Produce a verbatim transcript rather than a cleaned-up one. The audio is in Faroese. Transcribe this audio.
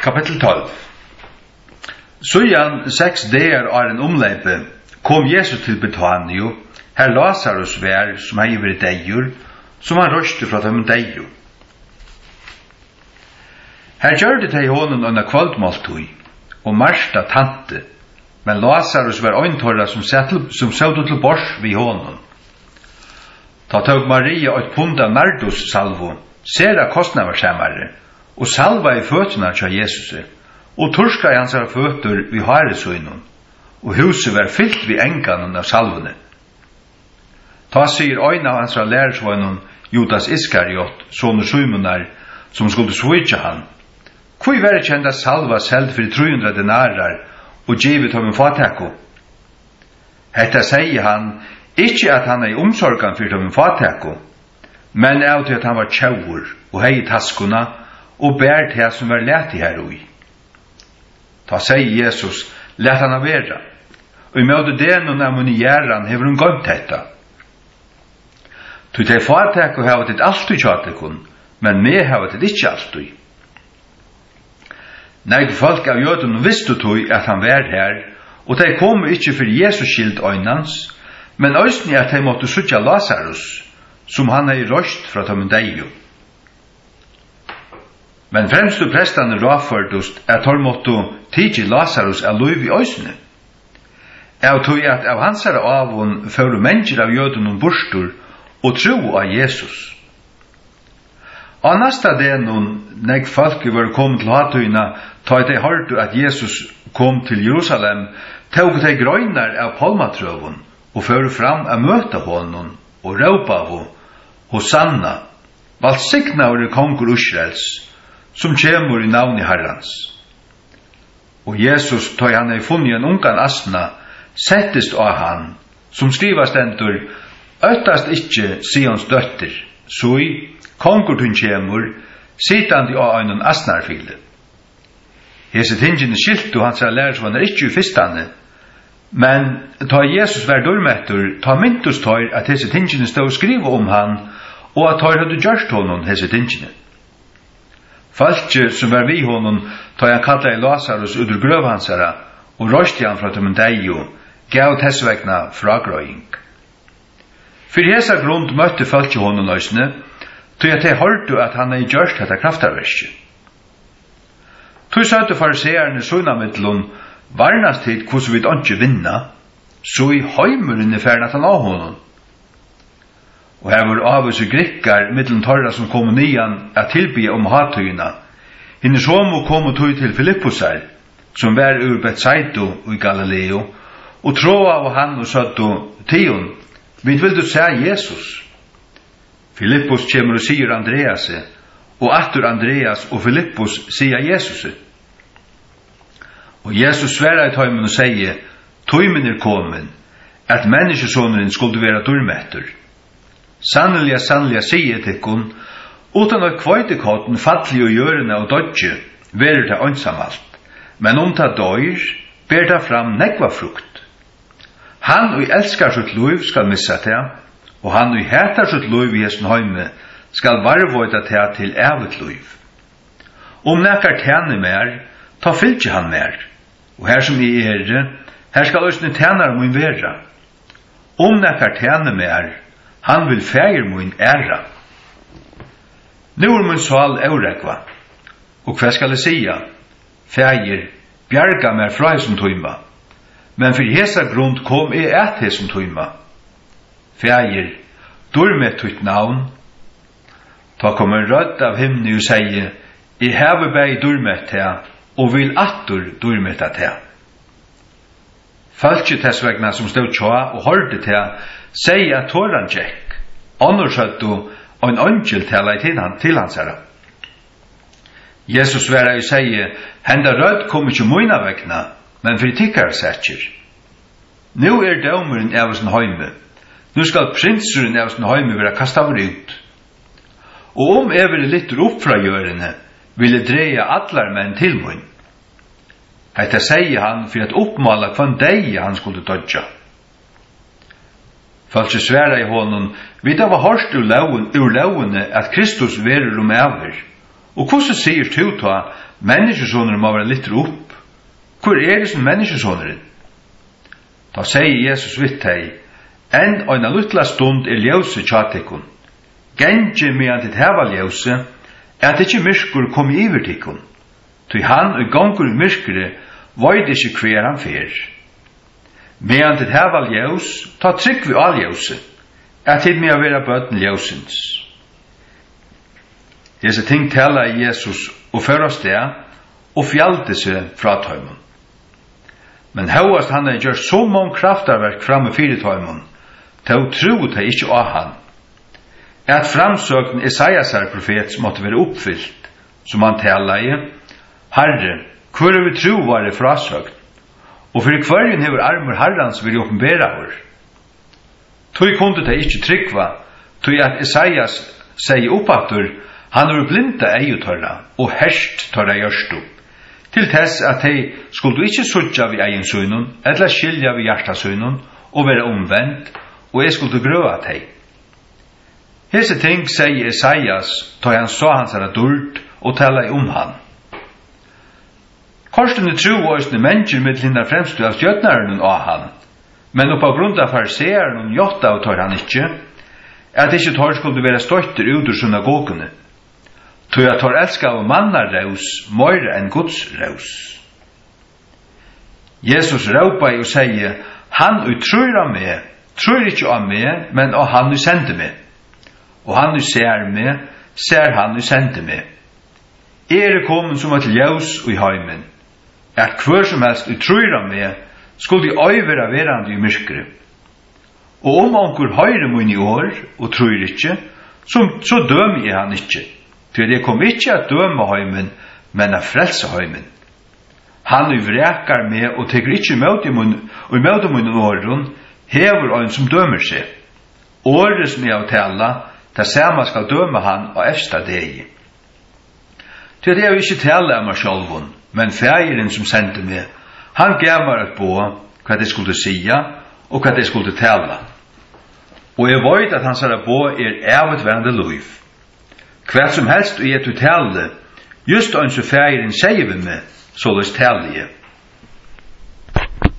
kapitel tolv. Sujan seks dager av en omleipe kom Jesus til Betania, her Lazarus var som hei vært deigur, som han røste fra dem deigur. Her gjør det til honom under kvaldmåltøy, og Marsta tante, men Lazarus var øyntorra som søvde til bors vid honom. Ta tog Maria et pund av nardus salvo, sera kostnavarsamare, og salva i føtterna til Jesus, og turska i hans føtter vid haresøynun, og huset var fyllt vid enganen av salvene. Ta sier øyna av hans lærersvøynun Judas Iskariot, sonur Simonar, som skulle svitja han. Hvor var det kjenda salva selv for tre hundre denarer, og givet ham en fatekko? Hetta sier han, ikkje at han er i omsorgan for ham en fatekko, men av til at han var tjaur, og hei taskuna, og bær til som var leti her ui. Ta sier Jesus, let han vera, og i møte den av munni gjerran hever hun gømt detta. Tu til fatekko hava det alltid tjatekon, men me hava det ikkje alltid. Nei, folk av jøden visste tog at han var her, og de kom ikkje for Jesus skilt øynans, men øysni at de måtte sutja Lazarus, som han hei røst fra dem deio. Men fremst og prestane råførdust at de måtte tidsi Lazarus er løyv i øysni. Jeg tog at av hansare avun føru mennesker av jøden om borstur og tro av Jesus. Og nasta denon, nek folk var kommet til hatøyna, ta de hørte at Jesus kom til Jerusalem, tog de grøynar av palmatrøvun, og fører fram a møta honom, og råpa ho, Hosanna, valsigna er kongur Israels, som kjemur i navn i Herrans. Og Jesus, tog han ei funnig en ungan asna, settest av han, som skriva stendur, øttast ikkje Sions døtter, sui, kongur tun kjemur, sitandi av einon asnarfile. Hese tingene skiltu hans lærersvannar ikkje i fyrstane, men ta Jesus var dørmettur, ta myntus tøyr at hese tingene stod og skriva om han, og at tøyr hadde gjørst honom hese tingene. Falskje som var vi honom, ta han kalla i Lazarus udur grøvhansara, og røsti han fra dem deio, gav tessvegna fragrøying. For hesa grund møtte falskje honom løsne, tog at jeg hørte at han er gjørst dette kraftarverket. Tog søtte fariseerne sunnamidlun varnast tid hvordan vi ikke vinna, så i høymuren er ferdig at han av honom. Og her var avvis og grikkar middelen torra som kom nian at tilby om hatøyna. Hinnes homo kom og tog til Filippusar, som var ur Bethsaida i Galileo, og tråa av han og søtte tion, vi vil du se Jesus. Filippus kjemur og sier Andreas, og atur Andreas og Filippus sier Jesus. Og Jesus sverra i tøymen og sier, tøymen er komen, at menneskesåneren skulle være durmettur. Sannelig, sannelig, sier tikkun, utan at kvøytekotten fattelig og gjørende og dodje, verer det ønsamalt, men om ta døyr, ber det fram nekva frukt. Han og elskar sitt liv skal missa det, og han og heter sitt liv i hesten høyme skal varvøyta det til evet liv. Om nekkar tjene mer, ta fylgje han mer, og her som I er, her skal òsne tjener mun vera. Om nekkar tjene mer, han vil feir mun æra. Nu er mun sval eurekva, og hva skal jeg sia? Feir, bjarga mer fra hesten tøyma, men for hesa grund kom I et hesten tøyma. Feir, durmet tutt navn. Ta kom en rødd av himni og sier, I heve bei durmet te, og vil attur durmet te. Falskje tessvegna som stod tja og hørte te, sier at tåran tjekk, annars høtt du og en angel tala til, han, til hans herra. Jesus vera i sier, henda rødd kom ikkje moina vegna, men for tikkara setjer. Nu er dømeren av sin høyme, nu skal prinsuren av sin høyme være kastet ut. Og om jeg ville lytter opp fra gjørende, ville dreie atler menn til munn. Hetta sier han for at oppmala kvann deg han skulle dodja. Falskje sværa i honom, vi da var hørst ur lovene at Kristus verer om over. Og hvordan sier du ta menneskesonen må være litt opp. Hvor er det som menneskesonen? Da sier Jesus vidt deg, enn og en luttla stund er ljøse tjatikon. Genge medan til heva ljøse, at ikkje myrskur kom i ivertikon. Tui han og gongur i myrskere, void ikkje hver han fer. Medan til heva ljøs, ta trygg vi all ljøse, at hit med å være bøtten ljøsens. Disse ting tala i Jesus og fører oss det, og fjallte seg fra tøymon. Men høyast han har gjort så mange kraftarverk framme fire tøymon, til å tro det ikkje av han. At framsøkten Isaiasar profet måtte være oppfyllt, som han tala i, Herre, hvor er vi tro var det frasøkt? Og for hverjen hever armer Herrens vil åpenbæra vår. Tøy kunde det ikkje tryggva, tøy at Isaias sier oppattur, han er blinda eiutørra, og herst tørra gjørstu, til tess at de skulle ikkje suttja vi egin søgnun, eller skilja vi hjertasøgnun, og være omvendt, og jeg skulle grøa teg. Hese ting sier Isaias, tøy han så hans er dult, og tala om han. Korstene tro og østene mennesker med linda fremstu av stjøtnaren av han, men oppa grunn av fariseeren og jotta og tar han ikkje, at ikkje tar skulle være støtter ut ur synagogene, tog at tar elska av mannar raus, møyre enn Guds raus. Jesus råpa i og sier, han og tror av meg, tror ikkje av meg, men av han og sender meg. Og han og ser meg, ser han og sender meg. Er kommet som et ljøs og i heimen, at hver som helst og tror av meg, skulle de øyvera verande i myrkere. Og om onkur høyre mun i år, og tror ikkje, så, så døm jeg han ikkje. For det kom ikkje at døme heimen, men at frelse heimen. Han og vrekar meg, og teker ikkje møt i mun, og i møte mun i åren, hever ein som dømer seg. Året som jeg av tala, der sama skal døme han og efsta deg. Til det er jo ikkje tala av meg sjálvun, men fægeren som sendte meg, han gav meg et på hva det skulle sia, og hva det skulle tala. Og jeg vet at han sa på er avutverande liv. Hva som helst og jeg til tale, just ønsker fægeren sier vi meg, så løs tale jeg.